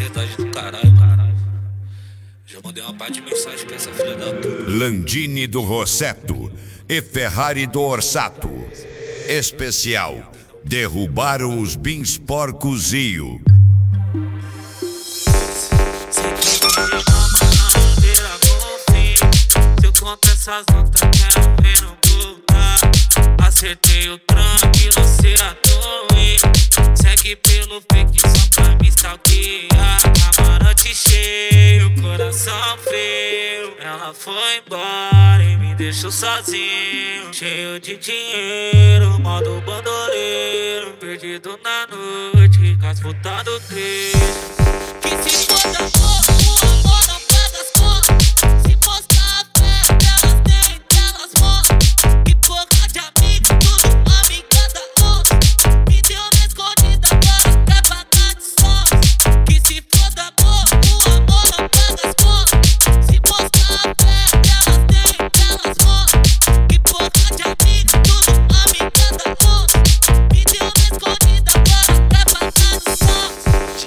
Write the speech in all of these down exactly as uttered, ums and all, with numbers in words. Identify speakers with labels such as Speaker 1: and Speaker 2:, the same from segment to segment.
Speaker 1: ansiedade do caralho, caralho. Já mandei uma parte de mensagem pra essa filha da puta.
Speaker 2: Landini do Rosseto e Ferrari do Orsato. Especial: derrubaram os bins porcos Rio.
Speaker 1: Se eu conto essas notas, quero ver no voltar. Acertei o tranque, não será torre. Segue pelo fake só pra me stalkear. Camarote cheio, coração frio. Ela foi embora e me deixou sozinho, cheio de dinheiro, modo bandoleiro. Perdido na noite, com as putas do Cristo. Que se foda, o amor não paga as contas. Se postar a fé, elas têm, elas mostram. Que porra de amigo, tudo amiga da outra. Me deu na escondida, agora quer pagar de sócio. Que se foda, o amor não paga as contas. Se postar a fé, elas têm, elas mostram. Que porra de amigo, tudo amiga da outra. Me deu na escondida, agora quer pagar de sócio.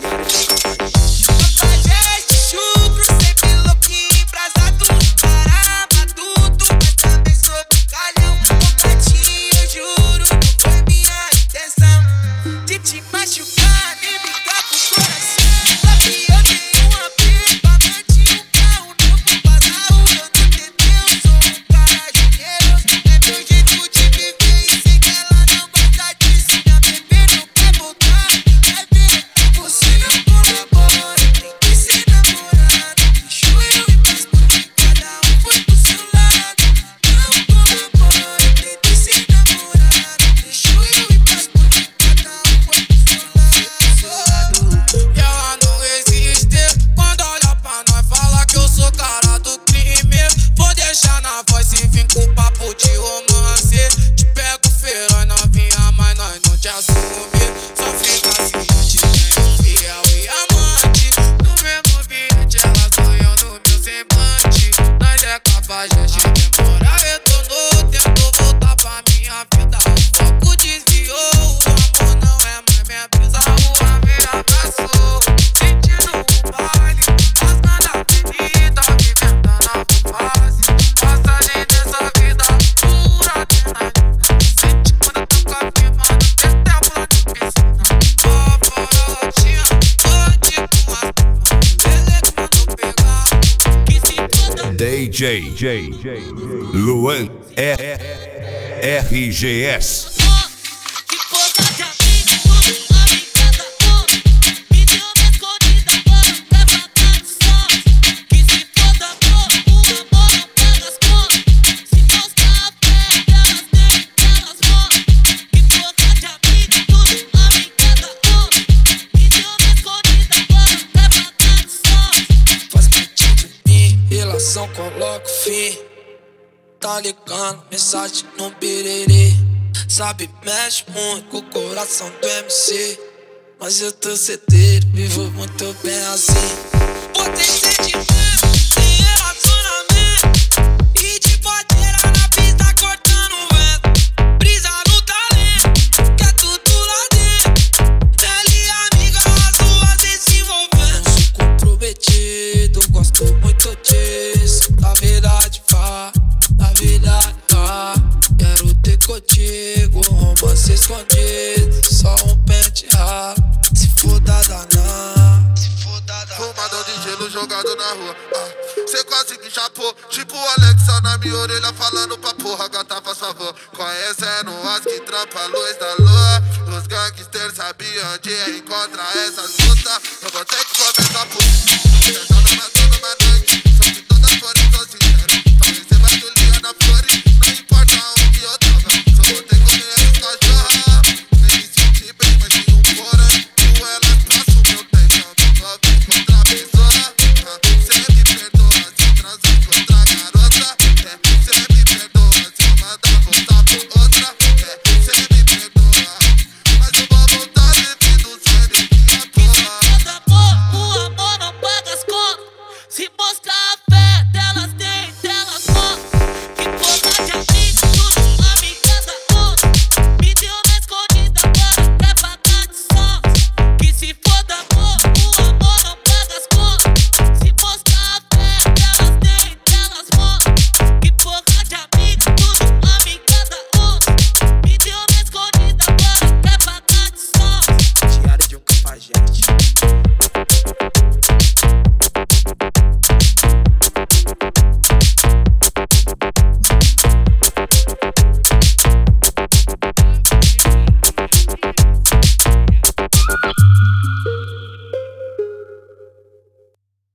Speaker 2: D J Luan R G S.
Speaker 3: Coloco fim, tá ligando, mensagem no biriri. Sabe, mexe muito com o coração do M C. Mas eu tô certeiro, vivo muito bem assim. Botei sentimento, sem relacionamento. E de boteira na pista cortando o vento. Brisa no talento, que é tudo lá dentro. Pele amiga, as duas se envolvendo. Não sou comprometido, gosto muito disso. Na verdade, vá, na verdade, vá. Quero ter contigo, romance escondido. Só um pente raro, se foda danar, se foda danar.
Speaker 4: Fumadão de gelo jogado na rua, ah. Cê quase que chapou, tipo o Alexa na minha orelha falando pra porra, gata faz favor. Conhecendo as que trampa a luz da lua. Os gangsters sabiam onde encontrar essas putas. Eu vou ter que começar por